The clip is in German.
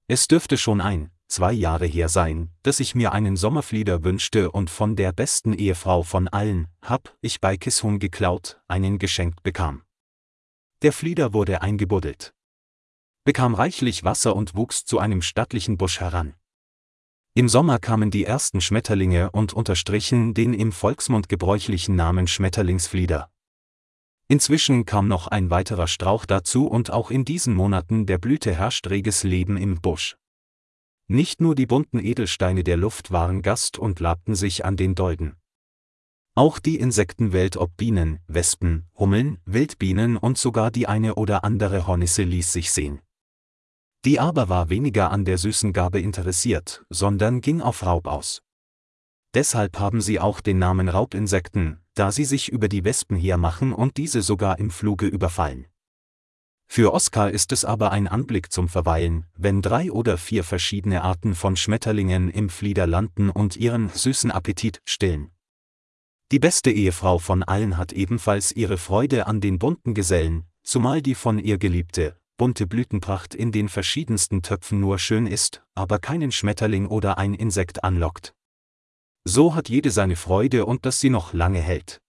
Es dürfte schon 2 Jahre her sein, dass ich mir einen Sommerflieder wünschte und von der besten Ehefrau von allen, hab ich bei Kishun geklaut, einen geschenkt bekam. Der Flieder wurde eingebuddelt, bekam reichlich Wasser und wuchs zu einem stattlichen Busch heran. Im Sommer kamen die ersten Schmetterlinge und unterstrichen den im Volksmund gebräuchlichen Namen Schmetterlingsflieder. Inzwischen kam noch ein weiterer Strauch dazu und auch in diesen Monaten der Blüte herrscht reges Leben im Busch. Nicht nur die bunten Edelsteine der Luft waren Gast und labten sich an den Dolden. Auch die Insektenwelt ob Bienen, Wespen, Hummeln, Wildbienen und sogar die eine oder andere Hornisse ließ sich sehen. Die aber war weniger an der süßen Gabe interessiert, sondern ging auf Raub aus. Deshalb haben sie auch den Namen Raubinsekten, da sie sich über die Wespen hermachen und diese sogar im Fluge überfallen. Für Oskar ist es aber ein Anblick zum Verweilen, wenn 3 oder 4 verschiedene Arten von Schmetterlingen im Flieder landen und ihren süßen Appetit stillen. Die beste Ehefrau von allen hat ebenfalls ihre Freude an den bunten Gesellen, zumal die von ihr geliebte, bunte Blütenpracht in den verschiedensten Töpfen nur schön ist, aber keinen Schmetterling oder ein Insekt anlockt. So hat jede seine Freude und dass sie noch lange hält.